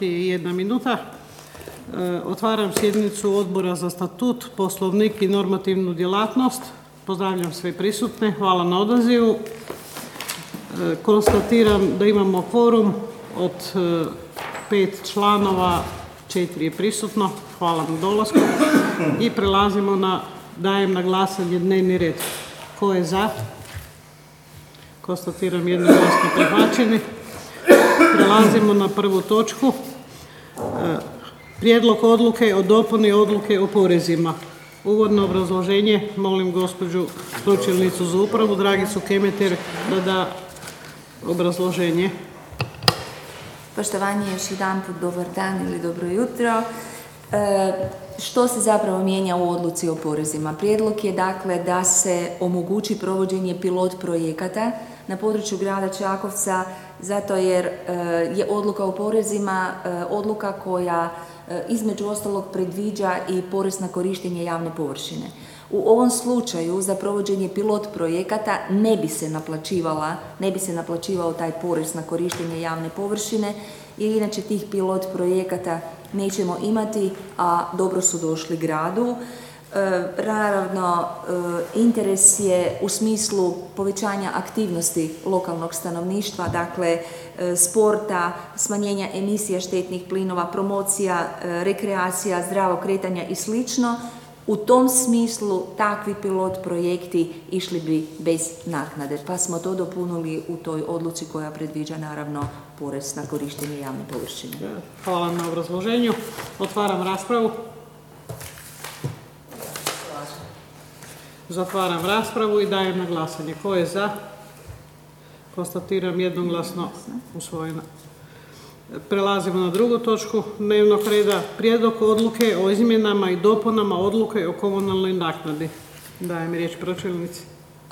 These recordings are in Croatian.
1 minuta. Otvaram sjednicu Odbora za statut, poslovnik i normativnu djelatnost. Pozdravljam sve prisutne, hvala na odazivu. Konstatiram da imamo kvorum od 5 članova, 4 je prisutno, hvala na dolasku. I prelazimo dajem na glasanje dnevni red. Ko je za? Konstatiram jednoglasno prihvaćeni. Prelazimo na prvu točku. Prijedlog odluke o dopuni odluke o porezima. Uvodno obrazloženje, molim gospođu pročelnicu za upravu, Dragicu Kemeter, da da obrazloženje. Poštovanje, još jedanput dobar dan ili dobro jutro. Što se zapravo mijenja u odluci o porezima? Prijedlog je dakle da se omogući provođenje pilot projekata na području grada Čakovca, zato jer je odluka o porezima odluka koja između ostalog predviđa i porez na korištenje javne površine. U ovom slučaju za provođenje pilot projekata ne bi se naplaćivao taj porez na korištenje javne površine, jer inače tih pilot projekata nećemo imati, a dobro su došli gradu. Naravno, interes je u smislu povećanja aktivnosti lokalnog stanovništva, dakle sporta, smanjenja emisija štetnih plinova, promocija, rekreacija, zdravog kretanja i slično. U tom smislu takvi pilot projekti išli bi bez naknade, pa smo to dopunili u toj odluci koja predviđa naravno porez na korištenje javne površine. Hvala na obrazloženju. Otvaram raspravu. Zatvaram raspravu i dajem na glasanje. Ko je za? Konstatiram jednoglasno usvojeno. Prelazimo na drugu točku dnevnog reda. Prijedlog odluke o izmjenama i dopunama odluke o komunalnoj naknadi. Dajem riječ pročelnici.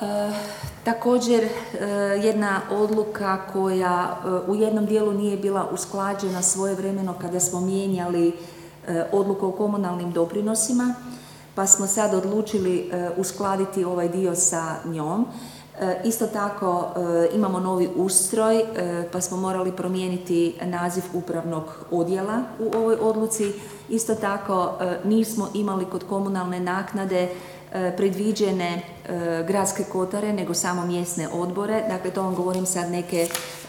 Također jedna odluka koja u jednom dijelu nije bila usklađena svojevremeno kada smo mijenjali odluku o komunalnim doprinosima, pa smo sad odlučili uskladiti ovaj dio sa njom. Isto tako imamo novi ustroj, pa smo morali promijeniti naziv upravnog odjela u ovoj odluci. Isto tako nismo imali kod komunalne naknade predviđene gradske kotare, nego samo mjesne odbore. Dakle, to vam govorim sad neke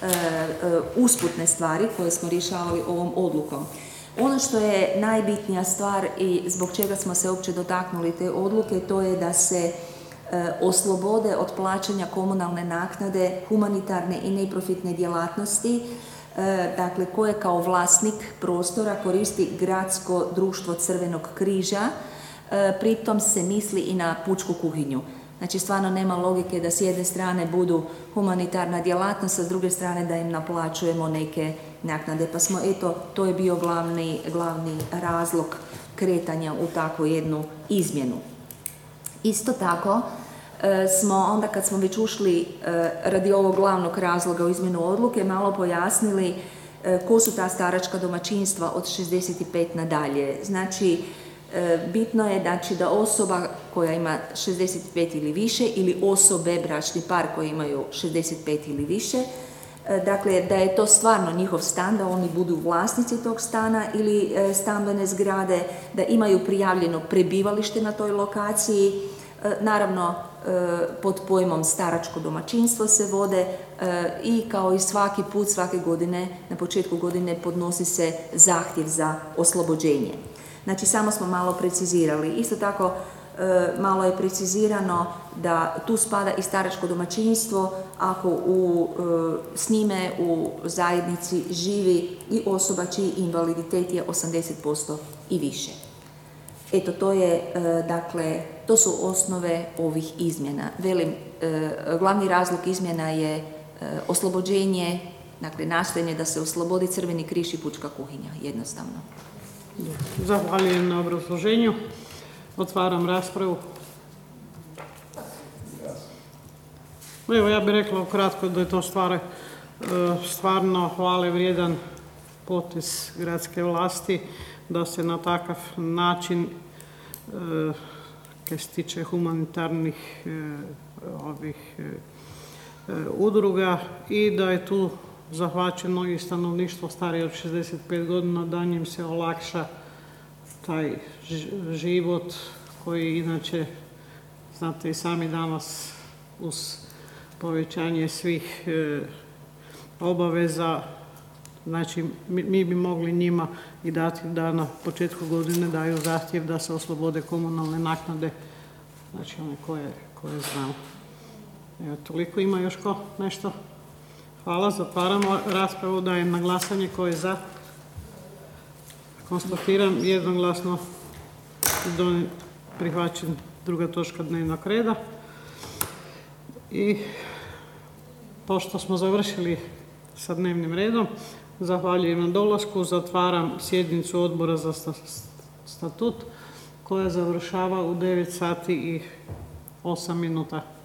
usputne stvari koje smo rješavali ovom odlukom. Ono što je najbitnija stvar i zbog čega smo se uopće dotaknuli te odluke, to je da se oslobode od plaćanja komunalne naknade humanitarne i neprofitne djelatnosti, dakle koje kao vlasnik prostora koristi Gradsko društvo Crvenog križa, pritom se misli i na pučku kuhinju. Znači stvarno nema logike da s jedne strane budu humanitarna djelatnost, a s druge strane da im naplaćujemo neke naknade. Pa smo, eto, to je bio glavni razlog kretanja u takvu jednu izmjenu. Isto tako smo onda kad smo već ušli radi ovog glavnog razloga u izmjenu odluke malo pojasnili ko su ta staračka domaćinstva od 65 nadalje. Znači bitno je da osoba koja ima 65 ili više ili osobe, bračni par koji imaju 65 ili više, dakle da je to stvarno njihov stan, da oni budu vlasnici tog stana ili stambene zgrade, da imaju prijavljeno prebivalište na toj lokaciji, naravno pod pojmom staračko domaćinstvo se vode i kao i svaki put, svake godine, na početku godine podnosi se zahtjev za oslobođenje. Znači samo smo malo precizirali. Isto tako malo je precizirano da tu spada i staračko domaćinstvo ako s njime u zajednici živi i osoba čiji invaliditet je 80% i više. Eto, to su osnove ovih izmjena. Velim, glavni razlog izmjena je oslobođenje, dakle nastojanje da se oslobodi Crveni križ i pučka kuhinja, jednostavno. Zahvaljujem na obrazloženju. Otvaram raspravu. Evo, ja bih rekla ukratko da je to stvarno hvale vrijedan potez gradske vlasti da se na takav način kaj se tiče humanitarnih udruga i da je tu zahvaćeno i stanovništvo starije od 65 godina, da im se olakša taj život koji inače, znate i sami danas, uz povećanje svih obaveza, znači mi bi mogli njima i dati da na početku godine daju zahtjev da se oslobode komunalne naknade, znači one koje znamo. Evo, toliko. Ima još ko nešto? Hvala, zatvaramo raspravu, dajem na glasanje. Ko je za? Konstatiram jednoglasno prihvaćen druga točka dnevnog reda. I pošto smo završili sa dnevnim redom, zahvaljujem na dolasku, zatvaram sjednicu Odbora za statut koja završava u 9 sati i 8 minuta.